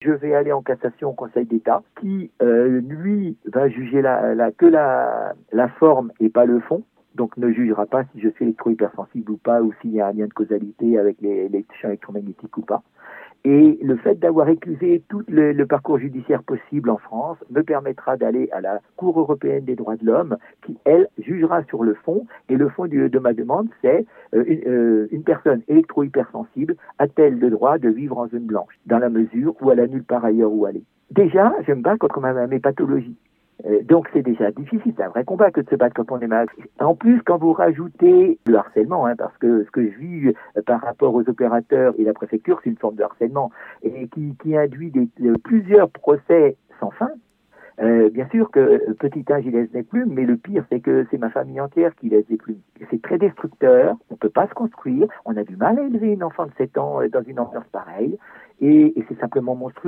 je vais aller en cassation au Conseil d'État qui, lui, va juger que la forme et pas le fond. Donc ne jugera pas si je suis électro-hypersensible ou pas, ou s'il y a un lien de causalité avec les champs électromagnétiques ou pas. Et le fait d'avoir éclusé tout le parcours judiciaire possible en France me permettra d'aller à la Cour européenne des droits de l'homme qui, elle, jugera sur le fond. Et le fond de ma demande, c'est une personne électro-hypersensible a-t-elle le droit de vivre en zone blanche, dans la mesure où elle a nulle part ailleurs où aller. Déjà, je me bats contre mes pathologies. Donc c'est déjà difficile, c'est un vrai combat que de se battre quand on est malade. En plus, quand vous rajoutez le harcèlement, parce que ce que je vis par rapport aux opérateurs et la préfecture, c'est une forme de harcèlement, et qui induit plusieurs procès sans fin. Bien sûr que petit 1, j'y laisse des plumes, mais le pire, c'est que c'est ma famille entière qui laisse des plumes. C'est très destructeur, on ne peut pas se construire, on a du mal à élever une enfant de 7 ans dans une ambiance pareille, et c'est simplement monstrueux.